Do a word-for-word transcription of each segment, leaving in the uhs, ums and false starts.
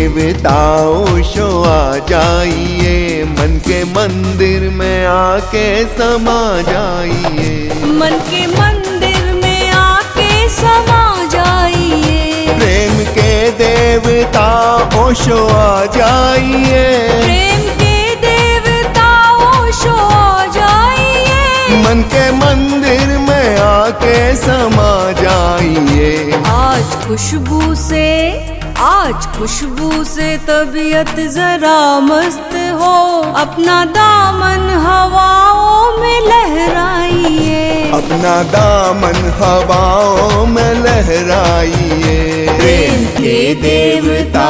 देवताओं शो आ जाइए, मन के मंदिर में आके समा जाइए। मन के मंदिर में आके समा जाइए। प्रेम के देवताओं शो आ जाइए। प्रेम के देवताओं शो आ जाइए। मन के मंदिर में आके समा जाइए। आज खुशबू से आज खुशबू से तबीयत जरा मस्त हो, अपना दामन हवाओं में लहराइए। अपना दामन हवाओं में लहराइए। प्रेम के देवता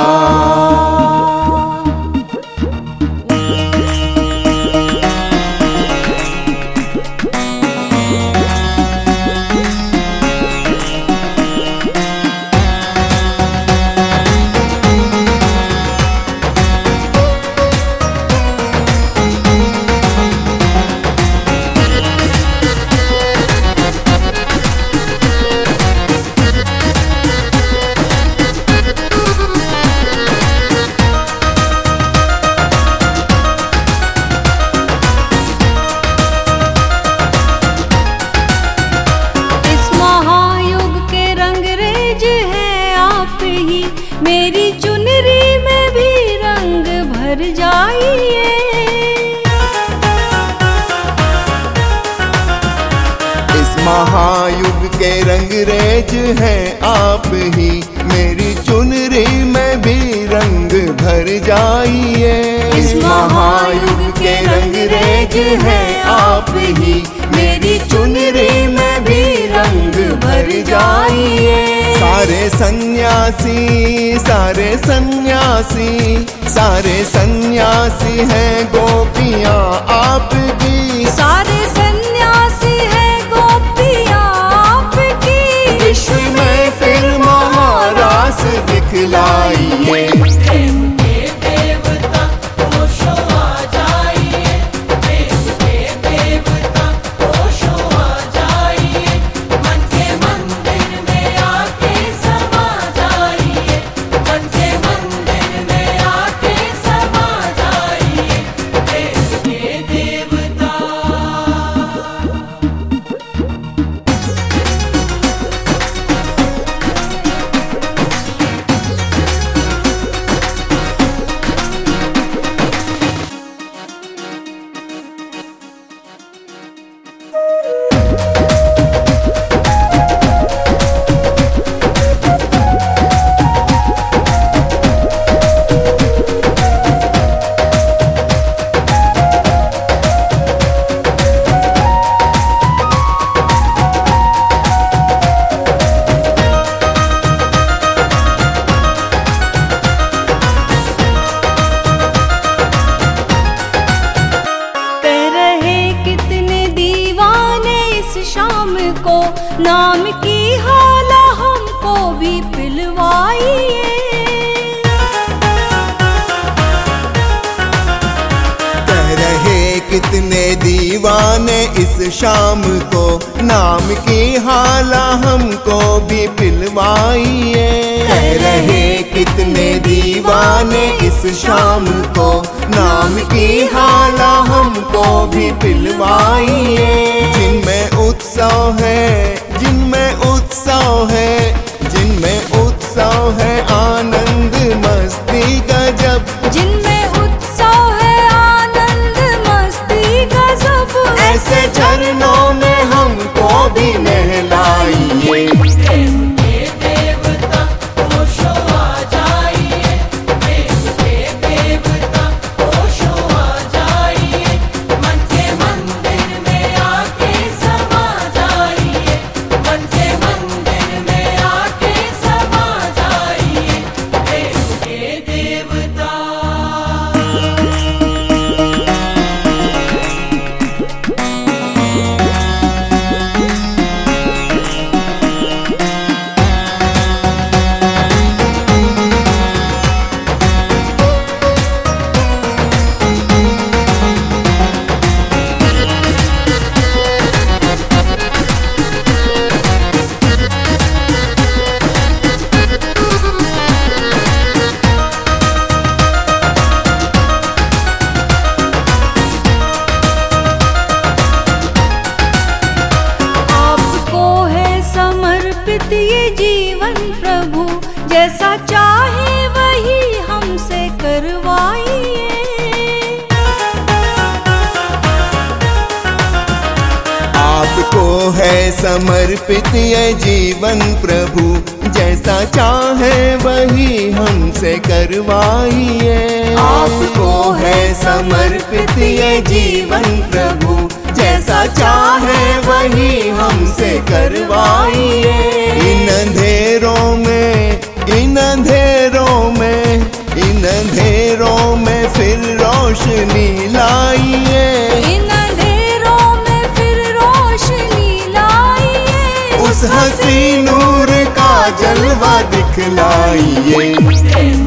मेरी चुनरी में भी रंग भर जाइए। इस महायुग के रंगरेज हैं आप ही, मेरी चुनरी में भी रंग भर जाइए। इस महायुग के रंगरेज हैं आप ही, मेरी चुनरी में भी रंग भर जाइए। सारे सन्यासी सारे सन्यासी सारे सन्यासी हैं गोपियाँ आपकी। सारे सन्यासी हैं गोपियाँ आपकी। विश्व में फिर महारास दिखलाइए। शाम को नाम की हाला हमको भी पिलवाइए। कह रहे कितने दीवाने इस शाम को, नाम की हाला हमको भी पिलवाइए। कह रहे कितने दीवाने इस शाम को, नाम की हाला हमको भी पिलवाइए। जिनमें उत्सव है जिनमें उत्सव है जिनमें उत्सव है आनंद मस्ती गजब। जिनमें उत्सव है आनंद मस्ती गजब। ऐसे झरनों में हमको भी नहलाइए। देवता समर्पित ये जीवन प्रभु, जैसा चाहे वही हमसे करवाइए। आपको है समर्पित ये जीवन प्रभु, जैसा चाहे वही हमसे करवाइए। इन अंधेरों में, इन अंधेरों में, इन अंधेरों में फिर रोशनी लाइए। इन अंधेरों में फिर रोशनी लाइए। उस हसी नूर का जलवा दिखलाइए।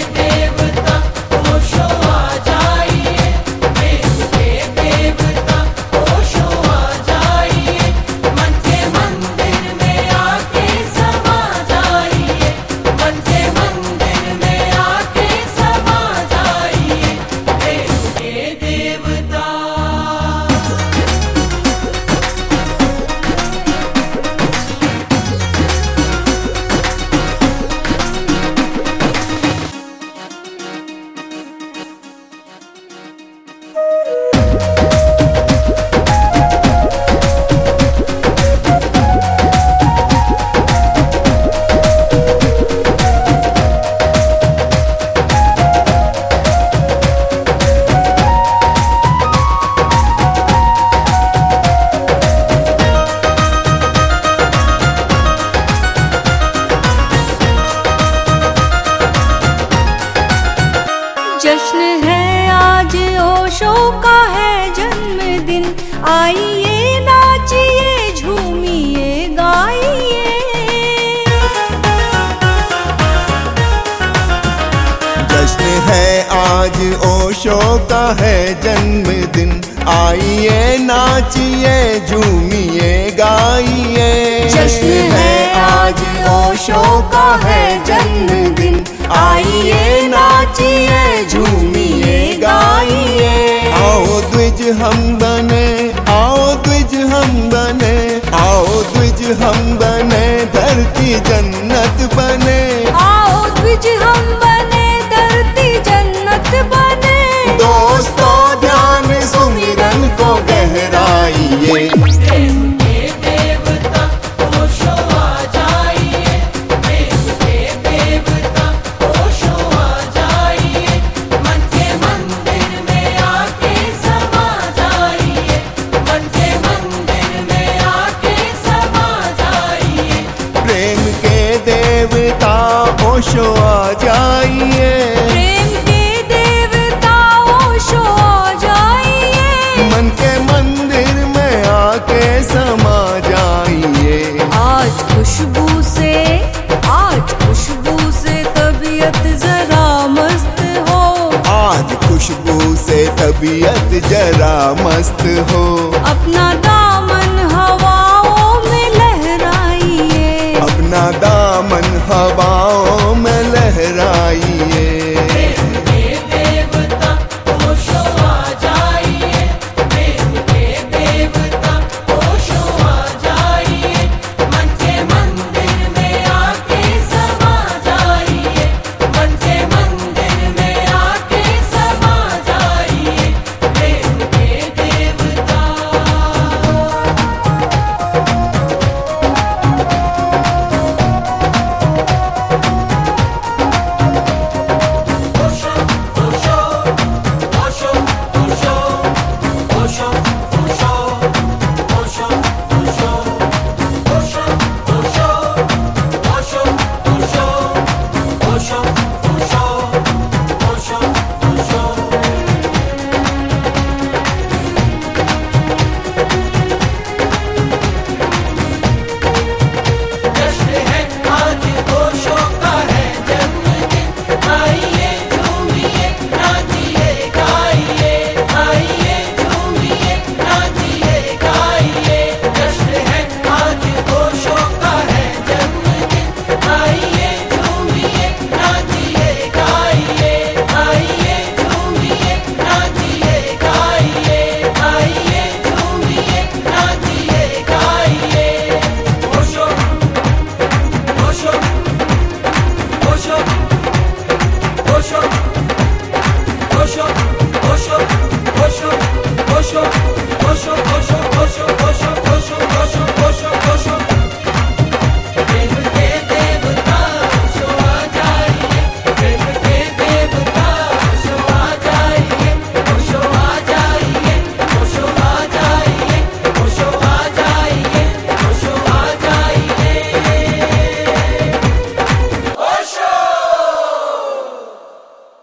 जश्न है आज ओशो का है जन्मदिन, आइए नाचिए झूमिए गाइए। जश्न है आज ओशो का है जन्मदिन, आइए नाचिए झूमिए गाइए। जश्न है आज ओशो का है जन्मदिन, आइए नाचिए झूमिए गाइए। आओ द्विज हम बने, आओ द्विज हम बने, आओ द्विज हम बने, धरती जन्नत बने। आओ द्विज हम बने, धरती जन्नत बने। दोस्तों ध्यान सुमिरन को गहराइए। ओशो आ जाइए, प्रेम के देवता ओशो आ जाइए। मन के मंदिर में आके समा जाइए। आज खुशबू से, आज खुशबू से तबीयत जरा मस्त हो। आज खुशबू से तबीयत जरा मस्त हो। अपना